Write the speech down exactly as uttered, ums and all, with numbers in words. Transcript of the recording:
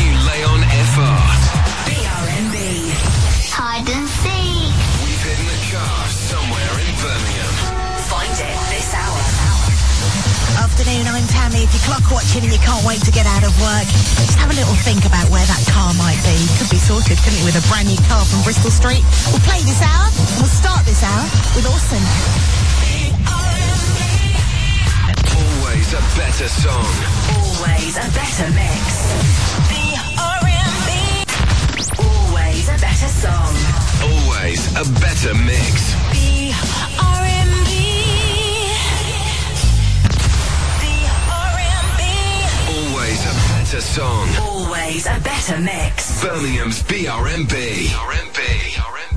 new Leon F R. B R M B. Hide and seek. We've hidden the car somewhere in Birmingham. Find it this hour. Afternoon, I'm Tammy. If you're clock watching and you can't wait to get out of work, just have a little think about where that car might be. Could be sorted, couldn't it, with a brand new car from Bristol Street? We'll play this hour, and we'll start this hour with Orson. Always a better song. Always a better mix. B R M B. Always a better song. Always a better mix. B R M B. B R M B. Always a better song. Always a better mix. Birmingham's B R M B. B R M B. B R M B.